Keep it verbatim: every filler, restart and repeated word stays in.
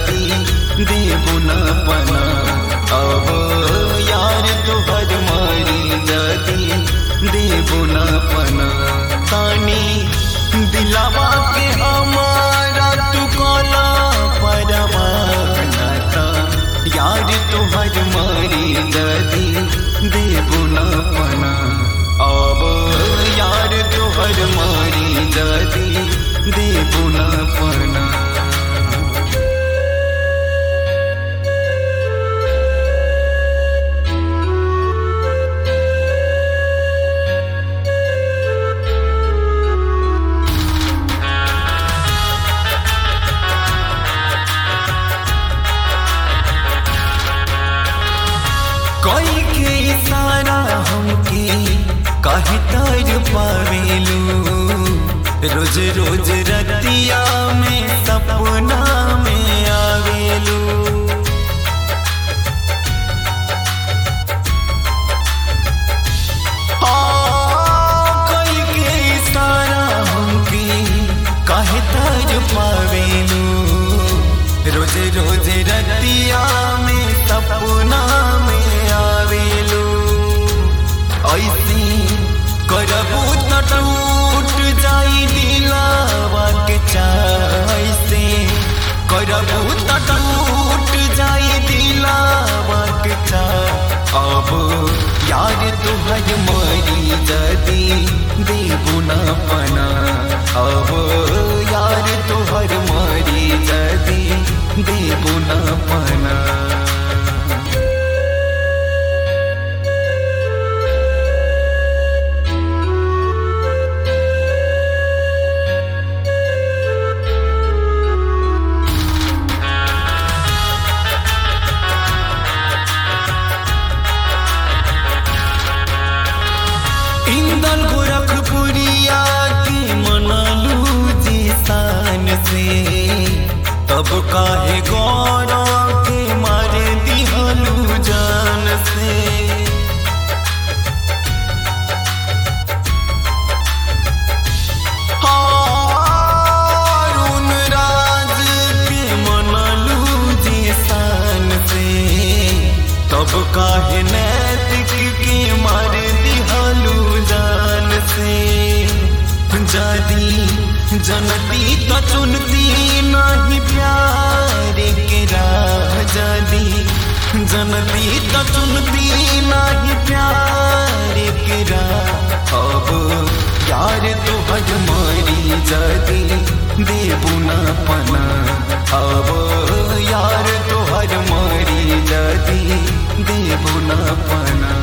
जदी देबो न पना अब यार तोहर मारी जदी देबो न पना तानी दिलावा के हमारा तू कोला परवाना था यार तोहर मारी जदी देबो न पना अब यार तोहर मारी जदी देबो न पना। कोई के इशारा हमके काहे तर पावेलू रोज रोज रतिया में सपना में आवेलू कोई के इशारा हमके काहे तर पावेलू रोज रोज रतिया में सपना में आवेलू ऐसी करबू त टूट जाई दिलावा के चाह ऐसे करबू त टूट जाई दिलावा के चाह अब यार तोहर मारी जदी देबो न पना अब यार तोहर मारी जदी देबो न पना। इंदल गोरखपुरिया की मनालू जी शान से तब काहे गौरव के मारे दिहलू जान से हारून राज के मनालू जी शान से तब काहे नैतिक के मारे दिहलू जान से जदी जनती तो चुनती नहीं प्यार के राह जदी जनती तो चुनती नहीं प्यार के राह अब यार तोहर मारी जदी देबो न पना अब यार तोहर मारी जदी देबो न पना।